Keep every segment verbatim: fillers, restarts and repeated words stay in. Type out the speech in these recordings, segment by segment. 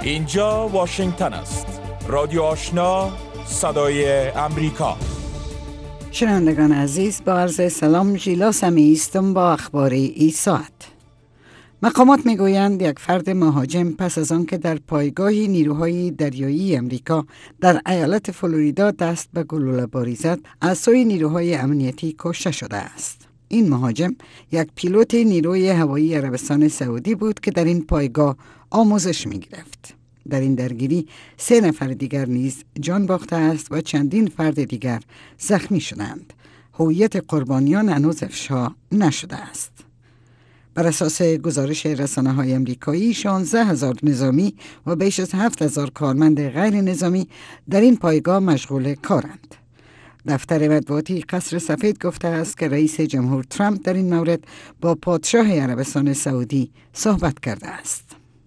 اینجا واشنگتن است. رادیو آشنا، صدای امریکا. شنوندگان عزیز، با عرض سلام، ژیلا سمی هستم با اخبار این ساعت. مقامات میگویند یک فرد مهاجم پس از آن که در پایگاهی نیروهای دریایی امریکا در ایالت فلوریدا دست به گلوله باری زد، از سوی نیروهای امنیتی کشته شده است. این مهاجم یک پیلوت نیروی هوایی عربستان سعودی بود که در این پایگاه آموزش می گرفت. در این درگیری سه نفر دیگر نیز جان باخته است و چندین فرد دیگر زخمی شدند. هویت قربانیان هنوز افشا نشده است. بر اساس گزارش رسانه‌های امریکایی، شانزده هزار نظامی و بیش از هفت هزار کارمند غیر نظامی در این پایگاه مشغول کارند. دفتر مطبوعاتی قصر سفید گفته است که رئیس جمهور ترامپ در این مورد با پادشاه عربستان سعودی صحبت کرده است.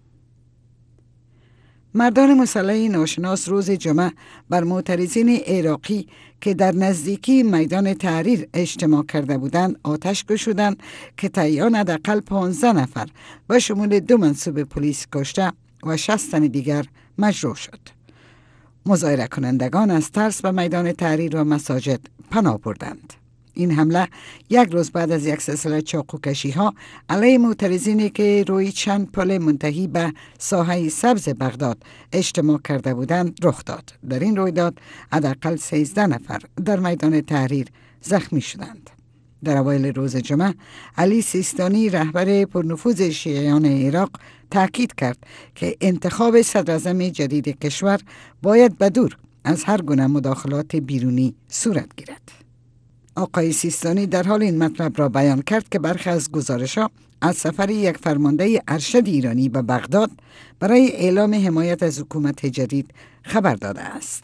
مردان مسلح ناشناس روز جمعه بر معترضین عراقی که در نزدیکی میدان تحریر اجتماع کرده بودند آتش گشودند که تعیین حداقل پانزده نفر و شمول دو منصوب پلیس کشته و شصت تن دیگر مجروح شد. مظاهره کنندگان از ترس به میدان تحریر و مساجد پناه بردند. این حمله یک روز بعد از یک سلسله چاقوکشی ها علیه معترضینی که روی چند پل منتهی به ساحه سبز بغداد اجتماع کرده بودند رخ داد. در این رویداد حداقل سیزده نفر در میدان تحریر زخمی شدند. در اوایل روز جمعه علی سیستانی، رهبر پرنفوذ شیعیان عراق، تاکید کرد که انتخاب صدراعظم جدید کشور باید بدور از هر گونه مداخلات بیرونی صورت گیرد. آقای سیستانی در حال این مطلب را بیان کرد که برخی از گزارش‌ها از سفر یک فرمانده ارشد ایرانی به بغداد برای اعلام حمایت از حکومت جدید خبر داده است.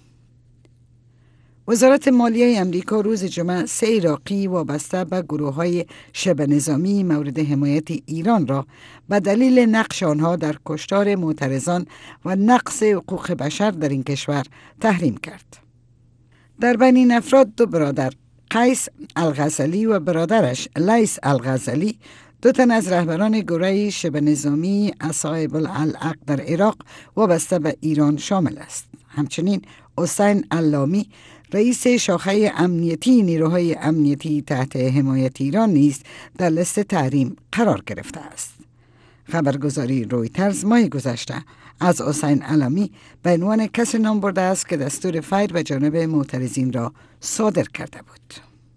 وزارت مالیه امریکا روز جمعه سه عراقی وابسته به گروه‌های شبه نظامی مورد حمایت ایران را به دلیل نقش آنها در کشتار معترضان و نقض حقوق بشر در این کشور تحریم کرد. در بین این افراد دو برادر، قیس الغزالی و برادرش لیث الغزالی، دو تن از رهبران گروه شبه نظامی اصحاب الحق در عراق وابسته به ایران شامل است. همچنین حسین علامی، رئیس شاخه امنیتی نیروهای امنیتی تحت حمایت ایران نیز در لیست تحریم قرار گرفته است. خبرگزاری رویترز ماه گذشته از حسین علامی به عنوان کسی نام برده است که دستور فیر به جانب معترضین را صادر کرده بود.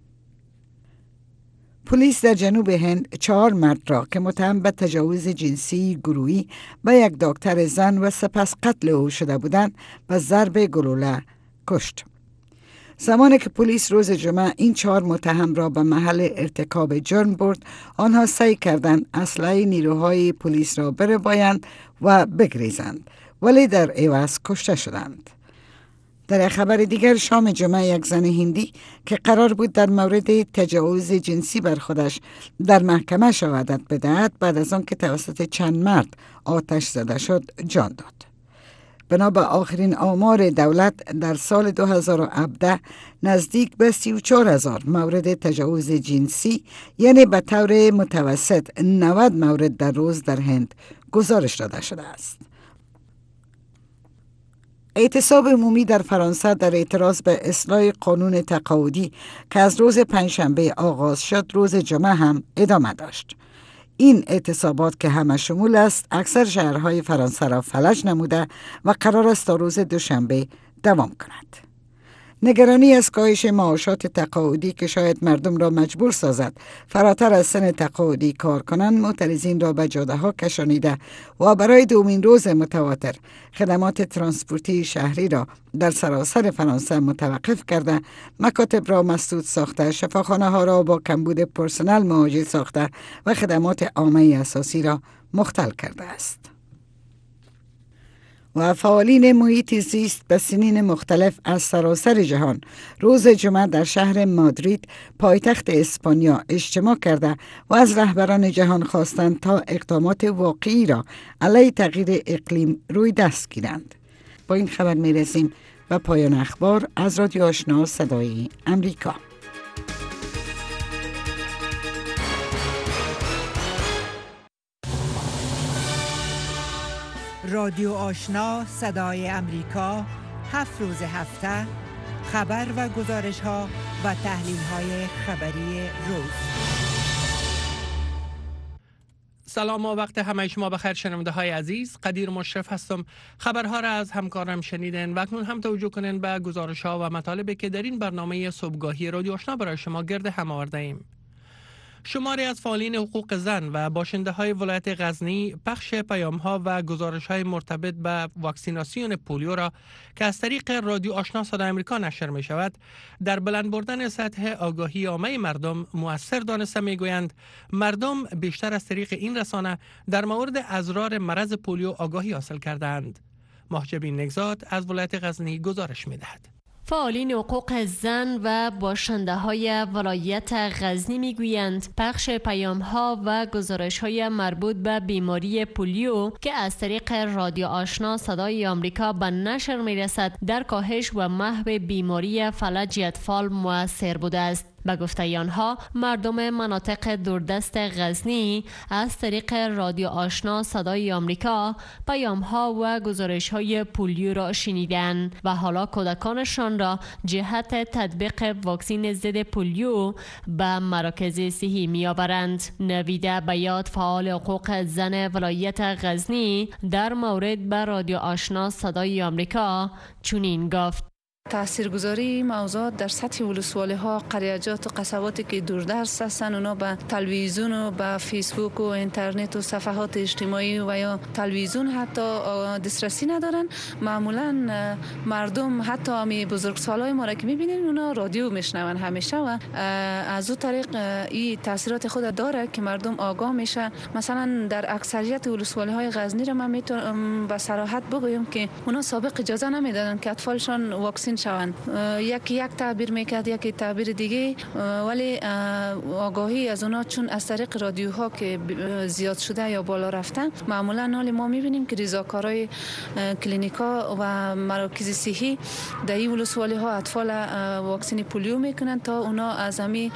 پلیس در جنوب هند چهار مرد را که متهم به تجاوز جنسی گروهی به یک دکتر زن و سپس قتل او شده بودند به ضرب گلوله کشت. زمانی که پلیس روز جمعه این چهار متهم را به محل ارتکاب جرم برد، آنها سعی کردند اسلحه نیروهای پلیس را بربایند و بگریزند، ولی در عوض کشته شدند. در خبر دیگر، شام جمعه یک زن هندی که قرار بود در مورد تجاوز جنسی بر خودش در محکمه شهادت بدهد، بعد از آن که توسط چند مرد آتش زده شد جان داد. بنا به آخرین آمار دولت، در سال دو هزار و هفده نزدیک به سی و چهار هزار مورد تجاوز جنسی، یعنی به طور متوسط نود مورد در روز در هند گزارش داده شده است. اعتصاب عمومی در فرانسه در اعتراض به اصلاح قانون تقاعدی که از روز پنجشنبه آغاز شد، روز جمعه هم ادامه داشت. این اعتصابات که همه شمول است، اکثر شهرهای فرانسه را فلج نموده و قرار است تا روز دوشنبه دوام کند. نگرانی از کاهش معاشات تقاعدی که شاید مردم را مجبور سازد فراتر از سن تقاعدی کار کنند، معترضین را به جاده ها کشانیده و برای دومین روز متواتر خدمات ترانسپورتی شهری را در سراسر فرانسه متوقف کرده، مکاتب را مسدود ساخته، شفاخانه ها را با کمبود پرسنل مواجه ساخته و خدمات عامه اساسی را مختل کرده است. و فعالین محیط زیست به سنین مختلف از سراسر جهان روز جمعه در شهر مادرید، پایتخت اسپانیا، اجتماع کرده و از رهبران جهان خواستند تا اقدامات واقعی را علیه تغییر اقلیم روی دست گیرند. با این خبر می رسیم به پایان اخبار از رادیو آشنا صدای امریکا. رادیو آشنا صدای امریکا، هفت روز هفته خبر و گزارش ها و تحلیل های خبری روز. سلام و وقت همه شما بخیر شنونده های عزیز. قدیر مشرف هستم. خبرها را از همکارم شنیدن و اکنون هم توجه کنین به گزارش ها و مطالبی که در این برنامه صبحگاهی رادیو آشنا برای شما گرد هم آورده ایم. شماری از فعالین حقوق زن و باشنده های ولایت غزنی پخش پیام ها و گزارش های مرتبط به واکسیناسیون پولیو را که از طریق رادیو آشنا صدای آمریکا نشر می شود در بلند بردن سطح آگاهی عامه مردم مؤثر دانسته می گویند. مردم بیشتر از طریق این رسانه در مورد اضرار مرض پولیو آگاهی حاصل کردند. محجبین نگزاد از ولایت غزنی گزارش می دهد. فعالین حقوق زن و باشنده های ولایت غزنی میگویند پخش پیام ها و گزارش های مربوط به بیماری پولیو که از طریق رادیو آشنا صدای آمریکا به نشر می رسد در کاهش و محو بیماری فلج اطفال مؤثر بوده است. به گفته آنها مردم مناطق دوردست غزنی از طریق رادیو آشنا صدای آمریکا پیام ها و گزارش های پولیو را شنیدن و حالا کودکانشان را جهت تطبیق واکسن ضد پولیو به مراکز صحی می آورند. نویده بیات فعال حقوق زن ولایت غزنی در مورد به رادیو آشنا صدای آمریکا چنین گفت: تاثیرگذاری موضوعات در سطح ولسوالی ها، قریجات و قصباتی که دوردست هستند، اونا به تلویزیون و به فیسبوک و اینترنت و صفحات اجتماعی و یا تلویزیون حتی دسترسی ندارن. معمولا مردم حتی امی بزرگسالای ما را که میبینین اونا رادیو میشنون همیشه و از اون طریق این تاثیرات خود داره که مردم آگاه میشن. مثلا در اکثریت ولسوالی های غزنی را من میتونم به صراحت بگویم که اونا سابق اجازه نمیدادن که اطفالشان واکسن شوند. یکی یک تعبیر میکرد، یکی تعبیر دیگه، ولی آگاهی از اونا چون از طریق رادیوها که زیاد شده یا بالا رفتن، معمولا حالی ما میبینیم که ریزاکارای کلینیکا و مراکز صحی در این ولسوالی ها اطفال واکسن پولیو میکنن تا اونا از همین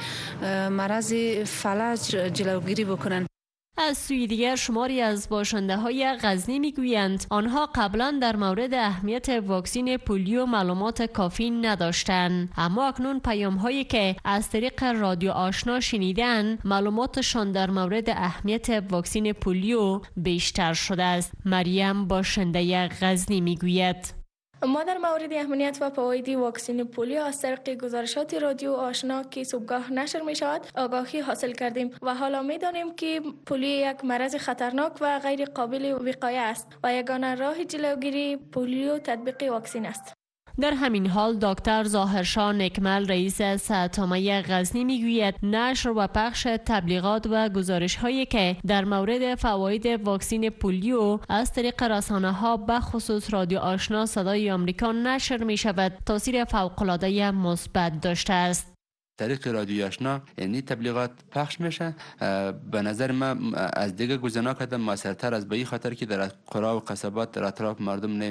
مرض فلج جلوگیری بکنن. از سوی دیگر شماری از باشنده های غزنی میگویند آنها قبلا در مورد اهمیت واکسن پولیو معلومات کافی نداشتند، اما اکنون پیام هایی که از طریق رادیو آشنا شنیدن معلوماتشان در مورد اهمیت واکسن پولیو بیشتر شده است. مریم باشنده غزنی میگوید: ما در مورد اهمیت و فواید واکسن پولیو از طریق گزارشات رادیو آشنا که صبحگاه نشر می شود آگاهی حاصل کردیم و حالا می دانیم که پولیو یک مرض خطرناک و غیر قابل وقایه است و یگانه راه جلوگیری پولیو تطبیق واکسن است. در همین حال دکتر ظاهرشاه نکمل رئیس صحت عامه غزنی میگوید نشر و پخش تبلیغات و گزارش هایی که در مورد فواید واکسن پولیو از طریق رسانه ها به خصوص رادیو آشنا صدای آمریکا نشر می شود تاثیر فوق العاده مثبت داشته است. طریق رادیو آشنا یعنی تبلیغات پخش میشه. به نظر من از دیگه گزینه‌ها کردن موثرتر از به این خاطر که در قرا و قصبات در اطراف مردم نه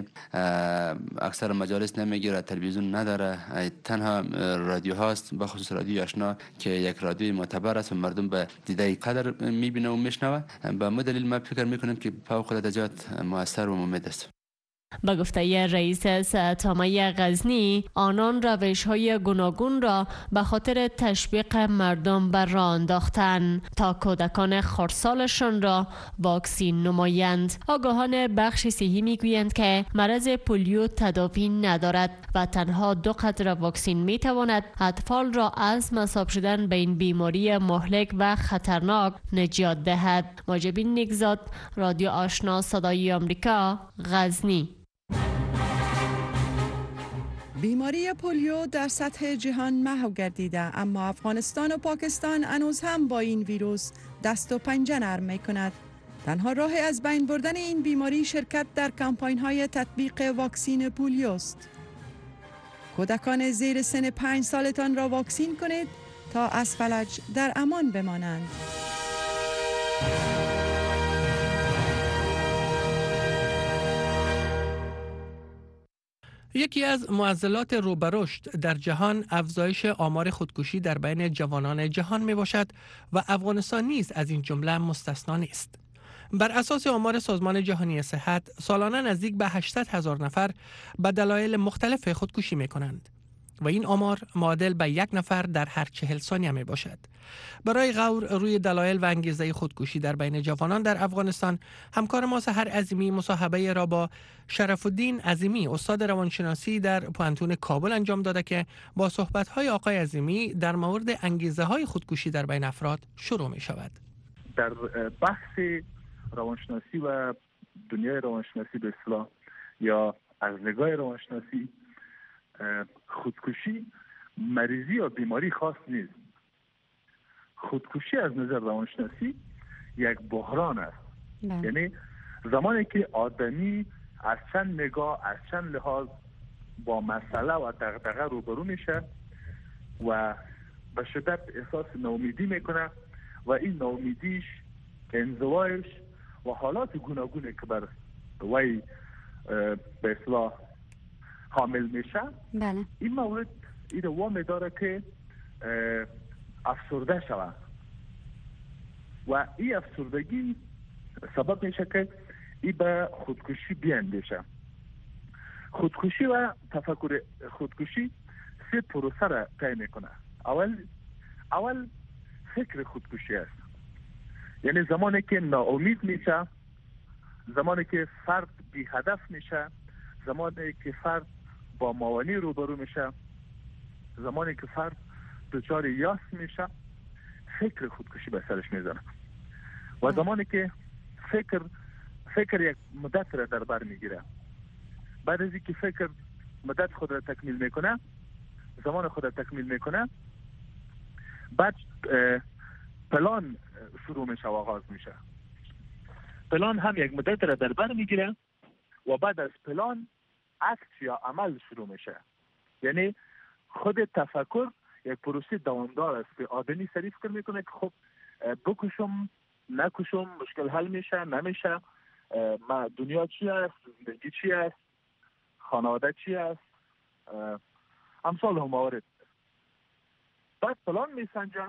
اکثر مجالس نمیگیره، تلویزیون نداره، تنها رادیو هاست، به خصوص رادیو آشنا که یک رادیوی معتبر است و مردم به دیده قدر میبینه و میشنوه. به مو دلیل من فکر میکنم که فوق العاده موثر و مفید است. با گفته رئیس صحت عامه غزنی آنان روش های گوناگون را به خاطر تشویق مردم بر راه انداختند تا کودکان خردسالشان را واکسین نمایند. آگاهان بخش صحی میگویند که مرض پولیو تداوی ندارد و تنها دو قطره واکسن میتواند اطفال را از مصاب شدن به این بیماری مهلک و خطرناک نجات دهد. محجبین نگزاد، رادیو آشنا صدای آمریکا، غزنی. بیماری پولیو در سطح جهان محو گردیده، اما افغانستان و پاکستان هنوز هم با این ویروس دست و پنجه نرم می کند. تنها راه از بین بردن این بیماری شرکت در کمپاین های تطبیق واکسن پولیو است. کودکان زیر سن پنج سالتان را واکسین کنید تا از فلج در امان بمانند. یکی از معضلات رو به رشد در جهان افزایش آمار خودکشی در بین جوانان جهان می باشد و افغانستان نیز از این جمله مستثنا نیست. بر اساس آمار سازمان جهانی صحت سالانه نزدیک به هشتصد هزار نفر به دلایل مختلف خودکشی می کنند و این آمار معادل به یک نفر در هر چهل ثانیه می باشد. برای غور روی دلایل و انگیزه خودکشی در بین جوانان در افغانستان، همکار ما سحر عظیمی مصاحبه را با شرف الدین عظیمی استاد روانشناسی در پوهنتون کابل انجام داده که با صحبت‌های آقای عظیمی در مورد انگیزه‌های خودکشی در بین افراد شروع می شود. در بحث روانشناسی و دنیای روانشناسی به اصطلاح یا از نگاه روانشناسی، خودکشی مریضی یا بیماری خاص نیست. خودکشی از نظر روانشناسی یک بحران است. بله. یعنی زمانی که آدمی از چند نگاه، از چند لحاظ با مسئله و دغدغه روبرو میشه و به شدت احساس ناامیدی میکنه و این ناامیدیش، انزوایش و حالات گوناگونی که بر وی به اصطلاح حامل میشه، بله. این مورد این وامی داره که افسرده شود و این افسردگی سبب میشه که این به خودکشی بیاندیشه. خودکشی و تفکر خودکشی سه پروسه را طی میکنه. اول اول فکر خودکشی است، یعنی زمانی که ناامید میشه، زمانی که فرد بی هدف میشه، زمانی که فرد با موانع روبرو میشه، زمانی که فرد دچار یأس میشه، فکر خودکشی به سرش میزنه و زمانی که فکر فکر یک مدت را در بر میگیره، بعد از اینکه فکر مدت خود را تکمیل میکنه، زمان خود را تکمیل میکنه، بعد پلان شروع میشه و آغاز میشه. پلان هم یک مدت را در بر میگیره و بعد از پلان اکت یا عمل شروع میشه. یعنی خود تفکر یک پروسه دوامدار است که آدمی سری فکر میکنه که خب بکشم نکشم، مشکل حل میشه نمیشه، ما دنیا چی است، زندگی چی است، خانواده چی است، امثال هم موارد. بعد پلان میسنجه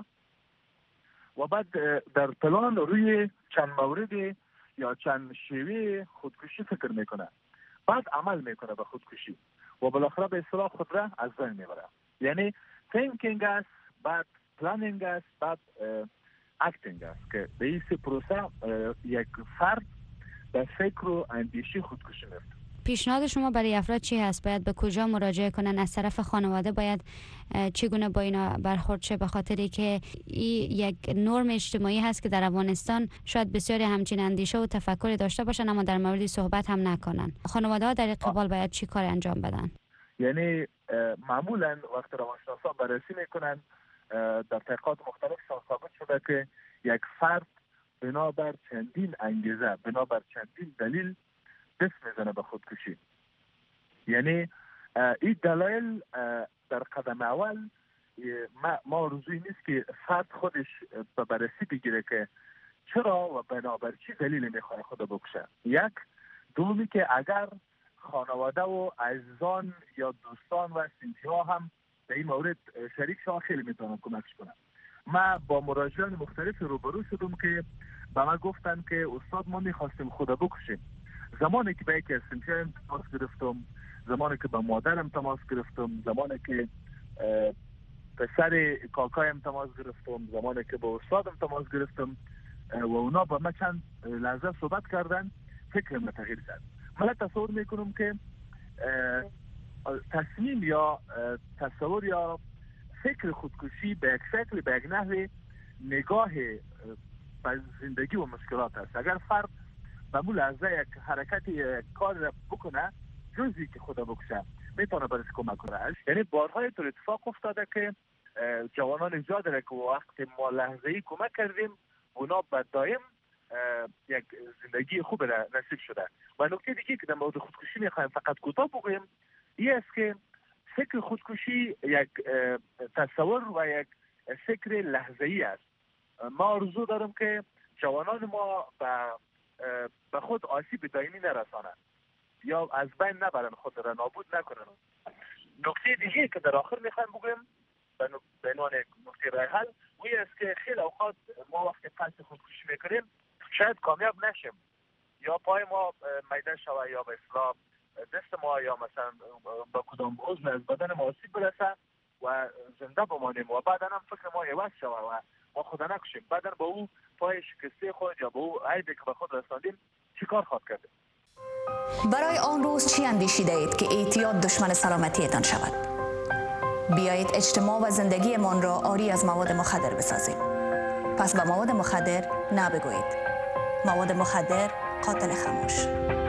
و بعد در پلان روی چند مورد یا چند شیوه خودکشی فکر میکنه، بعد عمل میکنه به خودکشی و بالاخره به اصطلاح خود را از بین میبره. یعنی تینکینگ است، بعد پلانینگ است، بعد اکتینگ است که به این سه پروسه یک فرد به فکر و اندیشی خودکشی میفته. پیشنهاد شما برای افراد چی هست؟ باید به کجا مراجعه کنن؟ از طرف خانواده باید چگونه با اینا برخورد شه؟ به خاطری که این یک نرم اجتماعی هست که در افغانستان شاید بسیاری همچین اندیشه و تفکری داشته باشن اما در موردی صحبت هم نکنن. خانواده ها در قبال باید چی کار انجام بدن؟ یعنی معمولا وقت روانشناسان بررسی میکنن، در تحقیقات مختلف ثابت شده که یک فرد بنابر چندین انگیزه، بنابر چندین دلیل دست میزنه به خودکشی. یعنی این دلایل در قدم اول ما موضوعی نیست که فرد خودش به بررسی بگیره که چرا و بنابر چی دلیل میخواد خود بکشه. یک دومی که اگر خانواده و عزیزان یا دوستان و سنفی ها هم به این مورد شریک شما خیلی میتونن کمکش کنن. ما با مراجعان مختلف روبرو شدم که به ما گفتن که استاد ما میخواستیم خود بکشیم. زمانی که به یکی از سنفیان تماس گرفتم، زمانی که به مادرم تماس گرفتم، زمانی که پسر کاکایم تماس گرفتم، زمانی که به استادم تماس گرفتم و اونا با ما چند لحظه صحبت کردن، فکرم تغییر کرد. من تصور میکنم که تصمیم یا تصور یا فکر خودکشی به یک شکل به یک نحو نگاه به زندگی و مشکلات است. اگر فرد به مو لحظه یک حرکت یک کار را بکنه جزی که خدا بکشه میتونه برش کمک کنه. یعنی بارهای طور اتفاق افتاده که جوانان زیاد را که وقت ما لحظه‌ای کمک کردیم اونا به دائم یک زندگی خوب را نصیب شده. و نکته دیگه که در مورد خودکشی میخوایم فقط کوتاه بگویم این است که فکر خودکشی یک تصور و یک فکر لحظه‌ای است. ما آرزو دارم که جوانان ما به به خود آسیب دائمی نرسانند یا از بین نبرن، خود را نابود نکنن. نکته دیگه که در آخر میخوایم بگویم به عنوان نکته راه حل این است که خیلی اوقات ما وقتی قصد خودکشی میکنیم شاید کامیاب نشیم، یا پای ما میدان شوه یا به اصطلاح دست ما یا مثلا به کدام عضو از بدن ما آسیب برسه و زنده بمانیم و بعدا هم فکر ما عوض شوه و ما خود نکشیم، بعدا با او پای شکسته خود یا با او عیبی که به خود رساندیم چیکار خواهد کرد؟ برای آن روز چی اندیشیده اید که اعتیاد دشمن سلامتیتان شود؟ بیایید اجتماع و زندگیمان را عاری از مواد مخدر بسازیم. پس به مواد مخدر نبگویید. مواد مخدر قاتل خاموش.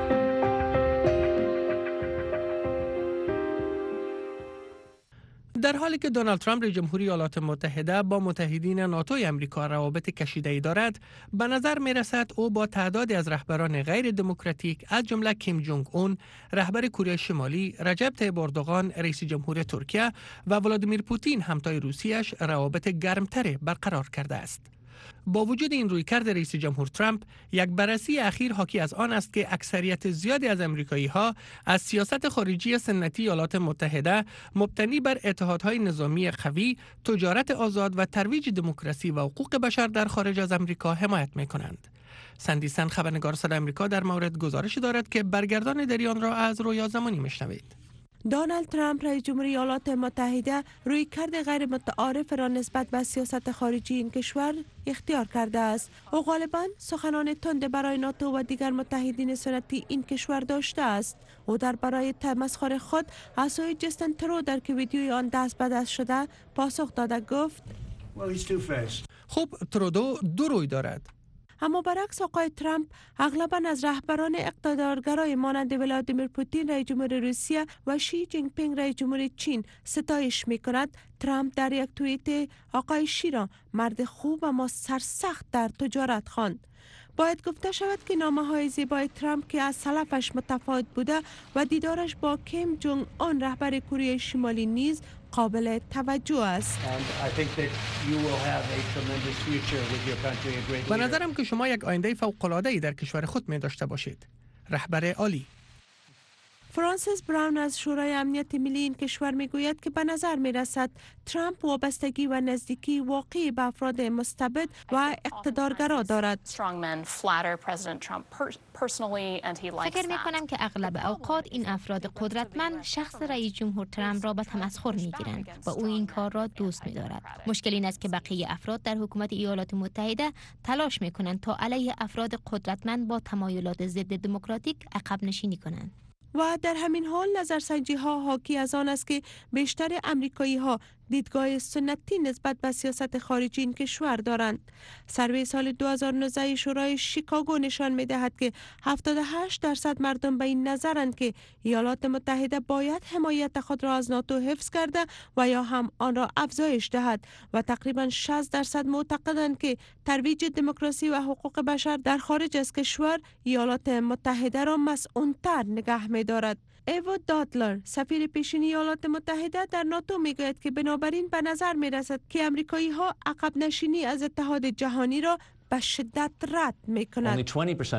در حالی که دونالد ترامپ رئیس جمهوری ایالات متحده با متحدین ناتوی آمریکا روابط کشیده‌ای دارد، به نظر می‌رسد او با تعدادی از رهبران غیر دموکراتیک از جمله کیم جونگ اون رهبر کره شمالی، رجب طیب اردوغان رئیس جمهور ترکیه و ولادیمیر پوتین همتای روسیه‌اش روابط گرمتری برقرار کرده است. با وجود این رویکرد رئیس جمهور ترامپ، یک بررسی اخیر حاکی از آن است که اکثریت زیادی از امریکایی‌ها از سیاست خارجی سنتی ایالات متحده مبتنی بر اتحادهای نظامی قوی، تجارت آزاد و ترویج دموکراسی و حقوق بشر در خارج از امریکا حمایت می‌کنند. سندیسن خبرنگار صدای آمریکا در مورد گزارشی دارد که برگردان دریان را از رویا زمانی میشنوید. دونالد ترامپ رئیس جمهوری ایالات متحده رویکرد غیر متعارف را نسبت به سیاست خارجی این کشور اختیار کرده است. او غالباً سخنان تند برای ناتو و دیگر متحدین سنتی این کشور داشته است. او در برای تمسخر خود از سوی جستن ترودر که ویدیوی آن دست به دست شده پاسخ داده گفت خب ترودو دو روی دارد. اما برعکس آقای ترامپ اغلباً از رهبران اقتدارگرای مانند ولادیمیر پوتین رئیس جمهور روسیه و شی جینگ پینگ رئیس جمهور چین ستایش می کند، ترامپ در یک توییت آقای شی را مرد خوب اما سرسخت در تجارت خواند. باید گفته شود که نامه های زیبای ترامپ که از سلفش متفاوت بوده و دیدارش با کیم جونگ اون رهبر کره شمالی نیز قابل توجه است. به نظرم که شما یک آینده فوق‌العاده‌ای در کشور خود می داشته باشید. رهبر عالی. فرانسیس براون از شورای امنیت ملی این کشور میگوید که به نظر می رسد ترامپ وابستگی و نزدیکی واقعی به افراد مستبد و اقتدارگرا دارد. فکر می کنم که اغلب اوقات این افراد قدرتمند شخص رئیس جمهور ترامپ را به تمسخر می گیرند و او این کار را دوست می دارد. مشکل این است که بقیه افراد در حکومت ایالات متحده تلاش می کنند تا علیه افراد قدرتمند با تمایلات ضد دموکراتیک عقب نشینی کنند. و در همین حال نظرسنجی ها حاکی از آن است که بیشتر امریکایی ها دیدگاه سنتی نسبت به سیاست خارجی این کشور دارند. سروی سال دو هزار و نوزده شورای شیکاگو نشان می دهد که هفتاد و هشت درصد مردم به این نظرند که ایالات متحده باید حمایت خود را از ناتو حفظ کرده و یا هم آن را افزایش دهد و تقریبا شصت درصد معتقدند که ترویج دموکراسی و حقوق بشر در خارج از کشور ایالات متحده را مسئول‌تر نگه می دارد. ایو دادلر سفیر پیشین ایالات متحده در ناتو میگوید که بنابراین به نظر می رسد که امریکایی ها عقب نشینی از اتحاد جهانی را به شدت رد می کنند.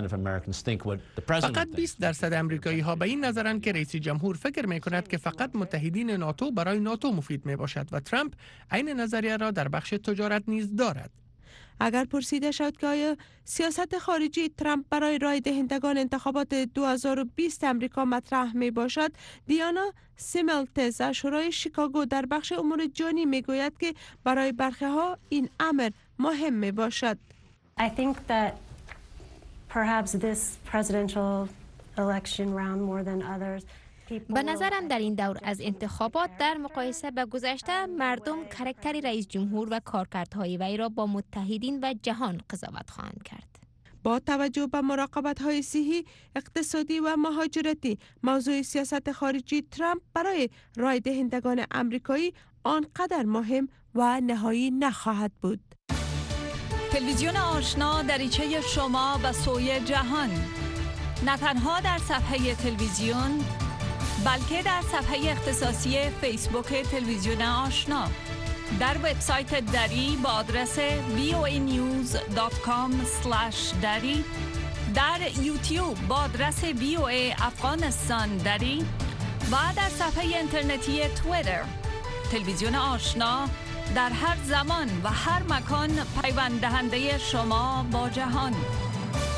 فقط بیست درصد امریکایی ها به این نظرند که رئیس جمهور فکر می کند که فقط متحدین ناتو برای ناتو مفید می باشد و ترامپ عین نظریه را در بخش تجارت نیز دارد. اگر پرسیده شد که آیا سیاست خارجی ترامپ برای رای دهندگان انتخابات دو هزار و بیست امریکا مطرح می باشد، دیانا سیملتز از شورای شیکاگو در بخش امور جانی می گوید که برای برخی ها این امر مهم می باشد. I think that perhaps this presidential election round more than others به نظرم در این دور از انتخابات در مقایسه به گذشته مردم کاراکتر رئیس جمهور و کارکردهای وی را با متحدین و جهان قضاوت خواهند کرد. با توجه به مراقبت‌های صحی، اقتصادی و مهاجرتی، موضوع سیاست خارجی ترامپ برای رای دهندگان آمریکایی آنقدر مهم و نهایی نخواهد بود. تلویزیون آشنا دریچه شما به سوی جهان، نه تنها در صفحه تلویزیون بلکه در صفحه اختصاصی فیسبوک تلویزیون آشنا، در وبسایت دری با آدرس وی او ای نیوز دات کام اسلش دری، در یوتیوب با آدرس وی او ای افغانستان دری و در صفحه اینترنتی توییتر. تلویزیون آشنا در هر زمان و هر مکان پیوند دهنده شما با جهان.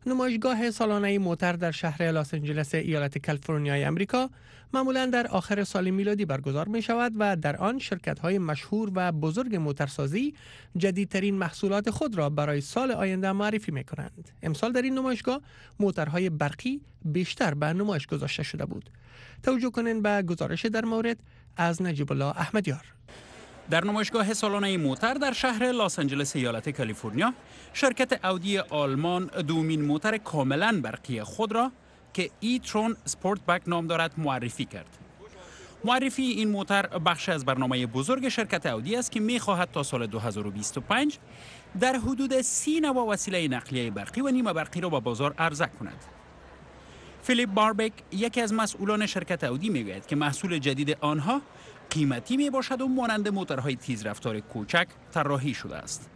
نمایشگاه سالانه موتر در شهر لاس آنجلس ایالت کالیفرنیای امریکا معمولاً در آخر سال میلادی برگزار می شود و در آن شرکت‌های مشهور و بزرگ موترسازی جدیدترین محصولات خود را برای سال آینده معرفی می کنند. امسال در این نمایشگاه موترهای برقی بیشتر به نمایش گذاشته شده بود. توجه کنین به گزارش در مورد از نجیب الله احمدیار. در نمایشگاه سالانه موتر در شهر لاس آنجلس ایالت کالیفرنیا، شرکت اودی آلمان دومین موتر کاملا برقی خود را که ای ترون سپورت بک نام دارد معرفی کرد. معرفی این موتر بخش از برنامه بزرگ شرکت اودی است که می‌خواهد تا سال دو هزار و بیست و پنج در حدود سی نوع وسیله نقلیه برقی و نیمه برقی را به بازار عرضه کند. فیلیپ باربک یکی از مسئولان شرکت اودی میگوید که محصول جدید آنها قیمتی می باشد و مانند موتورهای تیزرفتار کوچک طراحی شده است.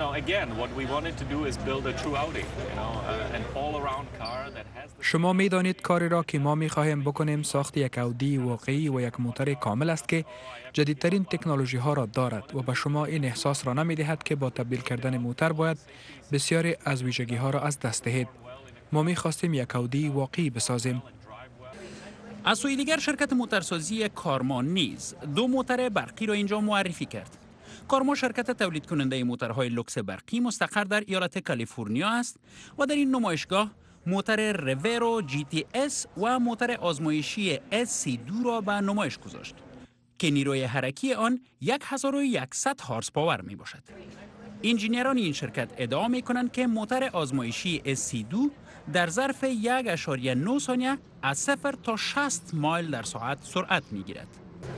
شما می دانید کاری را که ما می خواهیم بکنیم ساخت یک اودی واقعی و یک موتر کامل است که جدیدترین تکنولوژی ها را دارد و به شما این احساس را نمی دهد که با تبدیل کردن موتر باید بسیاری از ویژگی ها را از دست دهید. ما می خواستیم یک اودی واقعی بسازیم. از سوی دیگر شرکت موترسازی کارما نیز دو موتر برقی را اینجا معرفی کرد. کارما شرکت تولید کننده موترهای لوکس برقی مستقر در ایالت کالیفرنیا است و در این نمایشگاه موتر رویرو جی تی اس و موتر آزمایشی اس سی دو را به نمایش گذاشت که نیروی حرکی آن هزار و صد هورس پاور می باشد. انجینیران این شرکت ادعا می کنند که موتر آزمایشی اس سی دو در ظرف یک اشاریه نه ثانیه از صفر تا شصت مایل در ساعت سرعت می گیرد.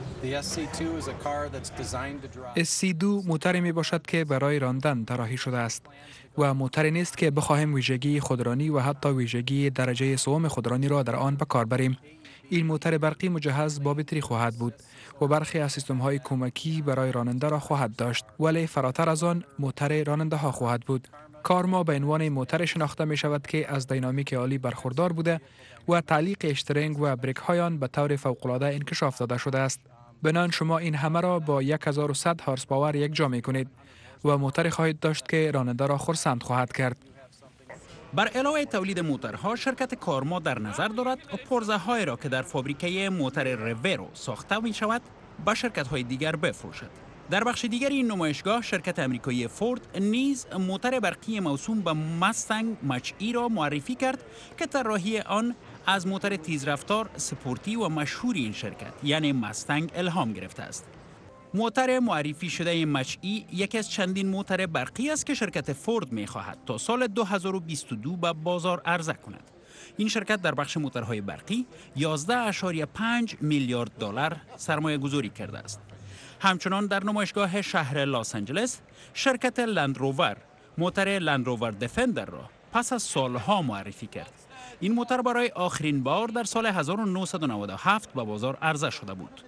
اس سی دو موتری می باشد که برای راندن طراحی شده است و موتری نیست که بخواهیم ویژگی خودرانی و حتی ویژگی درجه سوم خودرانی را در آن به کار بریم. این موتر برقی مجهز با بطری خواهد بود و برخی از سیستم های کمکی برای راننده را خواهد داشت، ولی فراتر از آن موتر راننده ها خواهد بود. کارما به عنوان موتر شناخته می شود که از دینامیک عالی برخوردار بوده و تعلیق اشترینگ و بریک های آن به طور فوق العاده انکشاف داده شده است. بنان شما این همه را با هزار و صد هورس پاور یک جا می کنید و موتر خواهید داشت که راننده را خرسند خواهد کرد. بر علاوه تولید موترها، شرکت کارما در نظر دارد پرزه های را که در فابریکه موتر رویرو ساخته می شود به شرکت های دیگر بفروشد. در بخش دیگر این نمایشگاه شرکت امریکایی فورد نیز موتر برقی موسوم به مستنگ مچ ای را معرفی کرد که طراحی آن از موتر تیزرفتار سپورتی و مشهور این شرکت یعنی مستنگ الهام گرفته است. موتر معرفی شده مچ ای یکی از چندین موتر برقی است که شرکت فورد می خواهد تا سال دو هزار و بیست و دو به بازار عرضه کند. این شرکت در بخش موترهای برقی یازده اشاریه پنج میلیارد دلار سرمایه گذاری کرده است. همچنان در نمایشگاه شهر لاس آنجلس شرکت لندروور موتر لندروور دفندر را پس از سالها معرفی کرد. این موتر برای آخرین بار در سال هزار و نهصد و نود و هفت به بازار عرضه شده بود.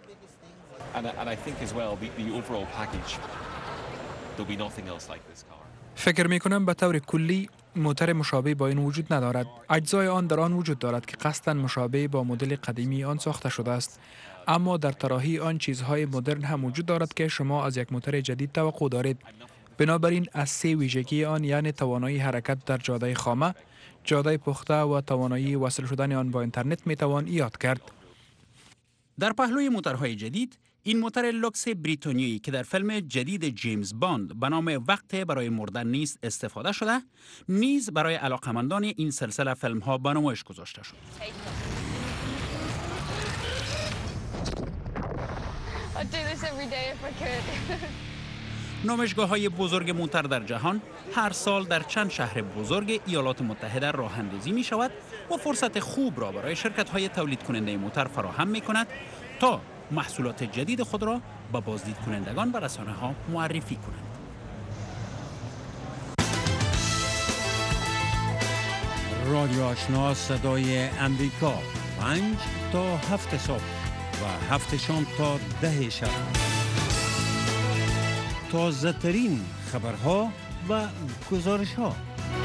فکر می کنم به طور کلی موتر مشابه با این وجود ندارد. اجزای آن در آن وجود دارد که قصداً مشابه با مدل قدیمی آن ساخته شده است، اما در طراحی آن چیزهای مدرن هم وجود دارد که شما از یک موتر جدید توقع دارید. بنابراین از سه ویژگی آن یعنی توانایی حرکت در جاده خامه، جاده پخته و توانایی وصل شدن آن با اینترنت می توان یاد کرد. در پهلوی موترهای جدید، این موتر لوکس بریتانیایی که در فیلم جدید جیمز باند به نام وقت برای مردن نیست استفاده شده، نیز برای علاقمندان این سلسله فیلم ها به نمایش گذاشته شد. نمایشگاه های بزرگ موتر در جهان هر سال در چند شهر بزرگ ایالات متحده راه اندازی می شود و فرصت خوب را برای شرکت های تولید کننده موتر فراهم می کند تا محصولات جدید خود را به بازدید کنندگان و رسانه ها معرفی کنند. رادیو آشنا صدای امریکا پنج تا هفت صبح و هفت شام تا ده شب. تازه ترین خبرها و گزارش ها.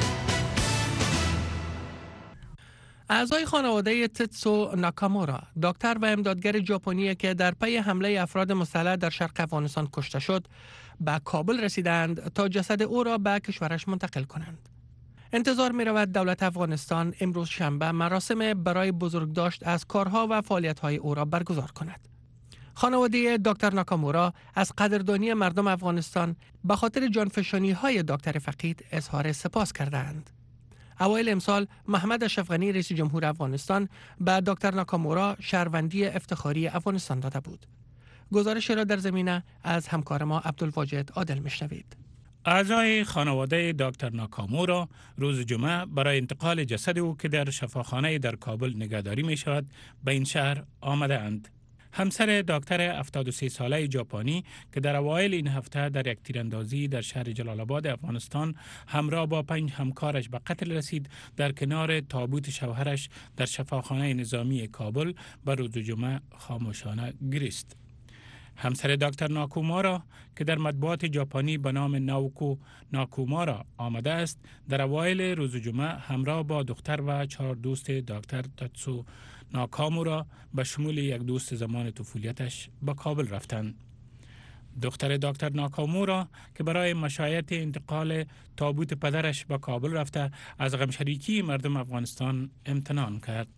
اعضای خانواده تتسو ناکامورا، دکتر و امدادگر ژاپنی که در پی حمله افراد مسلح در شرق افغانستان کشته شد، به کابل رسیدند تا جسد او را به کشورش منتقل کنند. انتظار می رود دولت افغانستان امروز شنبه مراسم برای بزرگداشت از کارها و فعالیت‌های او را برگزار کند. خانواده دکتر ناکامورا از قدردانی مردم افغانستان به خاطر جانفشانی های دکتر فقید اظهار سپاس کردند. اوایل امسال محمد اشرف غنی رئیس جمهور افغانستان به دکتر ناکامورا شهروندی افتخاری افغانستان داده بود. گزارش را در زمینه از همکار ما عبدالواجد عادل میشنوید. اعضای خانواده دکتر ناکامورا روز جمعه برای انتقال جسد او که در شفاخانه در کابل نگهداری می شود به این شهر آمده اند. همسر دکتر هفتاد و سه ساله ژاپنی که در اوایل این هفته در یک تیراندازی در شهر جلال آباد افغانستان همراه با پنج همکارش به قتل رسید، در کنار تابوت شوهرش در شفاخانه نظامی کابل به روز جمعه خاموشانه گریست. همسر دکتر ناکامورا که در مطبوعات ژاپنی به نام ناوکو ناکامورا آمده است، در اوایل روز جمعه همراه با دختر و چهار دوست دکتر تاتسو ناکامورا به شمول یک دوست زمان طفولیتش به کابل رفتند. دختر دکتر ناکامورا که برای مشایعت انتقال تابوت پدرش به کابل رفته از غمشریکی مردم افغانستان امتنان کرد.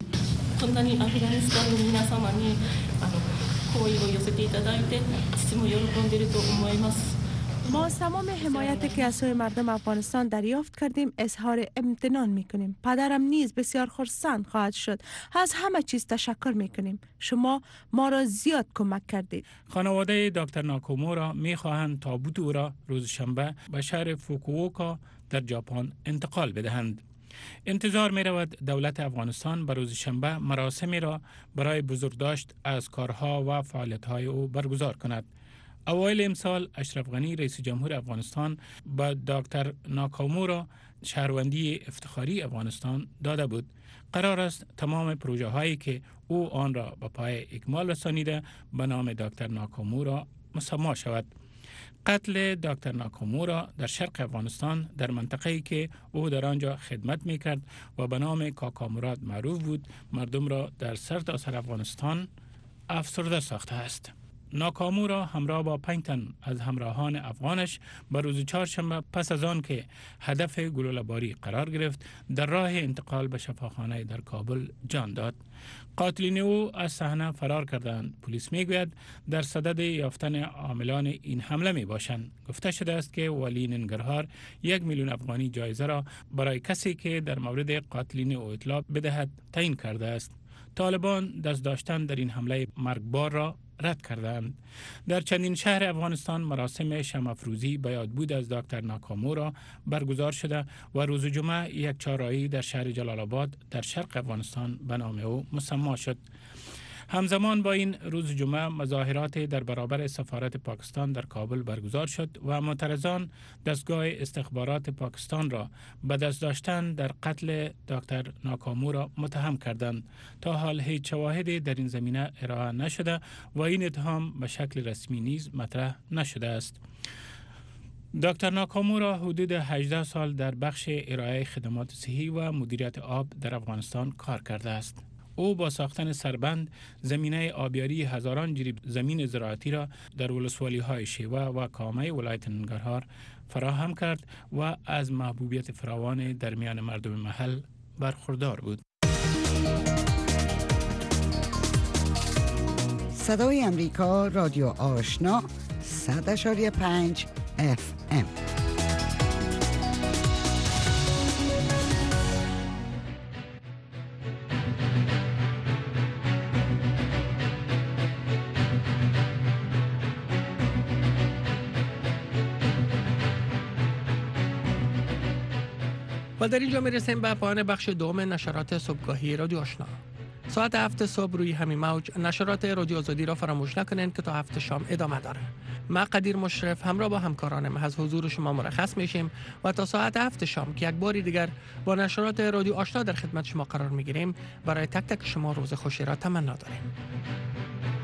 ما تمام حمایتی که از سوی مردم افغانستان دریافت کردیم اظهار امتنان میکنیم. پدرم نیز بسیار خرسند خواهد شد. از همه چیز تشکر میکنیم. شما ما را زیاد کمک کردید. خانواده دکتر ناکامورا میخواهند تابوت او را روز شنبه به شهر فوکووکا در ژاپن انتقال بدهند. انتظار می رود دولت افغانستان به روز شنبه مراسمی را برای بزرگداشت از کارها و فعالیت‌های او برگزار کند. اوایل امسال اشرف غنی رئیس جمهور افغانستان با دکتر ناکامورا شهروندی افتخاری افغانستان داده بود. قرار است تمام پروژه هایی که او آن را به پای اکمال رسانیده به نام دکتر ناکامورا مسما شود. قتل دکتر ناکامورا در شرق افغانستان در منطقه‌ای که او در آنجا خدمت می‌کرد و به نام کاکاموراد معروف بود، مردم را در سرتاسر افغانستان افسرده ساخته است. ناکامورا همراه با پنج تن از همراهان افغانش به روز چهارشنبه پس از آن که هدف گلوله‌باری قرار گرفت در راه انتقال به شفاخانه در کابل جان داد. قاتلین او از صحنه فرار کردند. پلیس میگوید در صدد یافتن عاملان این حمله می باشند. گفته شده است که ولی ننگرهار یک میلیون افغانی جایزه را برای کسی که در مورد قاتلین او اطلاع بدهد تعیین کرده است. طالبان دست داشتن در این حمله مرگبار را رد کردند. در چندین شهر افغانستان مراسم شمع‌افروزی به یادبود از دکتر ناکامورا برگزار شده و روز جمعه یک چهارراهی در شهر جلال آباد در شرق افغانستان به نام او مسما شد. همزمان با این روز جمعه مظاهرات در برابر سفارت پاکستان در کابل برگزار شد و معترضان دستگاه استخبارات پاکستان را به دست داشتن در قتل دکتر ناکامورا متهم کردند. تا حال هیچ شواهدی در این زمینه ارائه نشده و این اتهام به شکل رسمی نیز مطرح نشده است. دکتر ناکامورا حدود هجده سال در بخش ارائه خدمات صحی و مدیریت آب در افغانستان کار کرده است. او با ساختن سربند زمینه آبیاری هزاران جریب زمین زراعتی را در ولسوالی‌های شیوه و کامه ولایت ننگرهار فراهم کرد و از محبوبیت فراوان در میان مردم محل برخوردار بود. صدای امریکا، رادیو آشنا، صد اشاری پنج اف ام. و در اینجا میرسیم به پایان بخش دوم نشرات صبحگاهی رادیو آشنا. ساعت هفت صبح روی همین موج نشرات رادیو آزادی را فراموش نکنید که تا هفت شام ادامه داره. ما قدیر مشرف همراه با همکارانم از حضور شما مرخص میشیم و تا ساعت هفت شام که یک باری دیگر با نشرات رادیو آشنا در خدمت شما قرار میگیریم، برای تک تک شما روز خوشی را تمنا داریم.